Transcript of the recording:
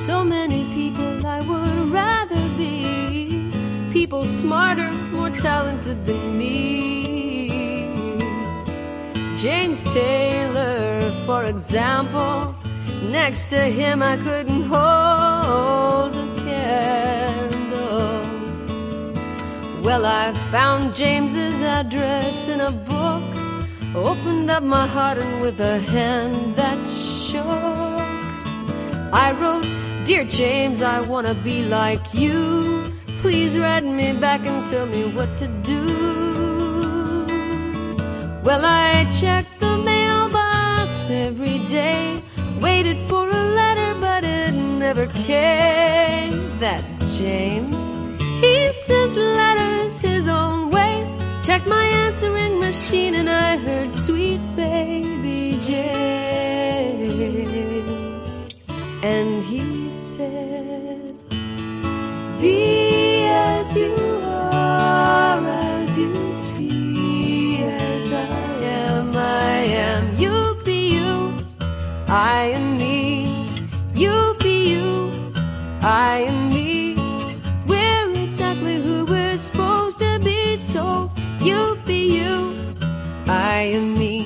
So many people I would rather be, people smarter, more talented than me. James Taylor, for example, next to him I couldn't hold a candle. Well, I found James's address in a book, opened up my heart and with a hand that shook, I wrote, "Dear James, I want to be like you. Please write me back and tell me what to do." Well, I checked the mailbox every day, waited for a letter, but it never came. That James, he sent letters his own way. Checked my answering machine and I heard sweet baby James. And he said, "Be as you are, as you see, as I am. You be you, I am me. You be you, I am me. We're exactly who we're supposed to be. So you be you, I am me."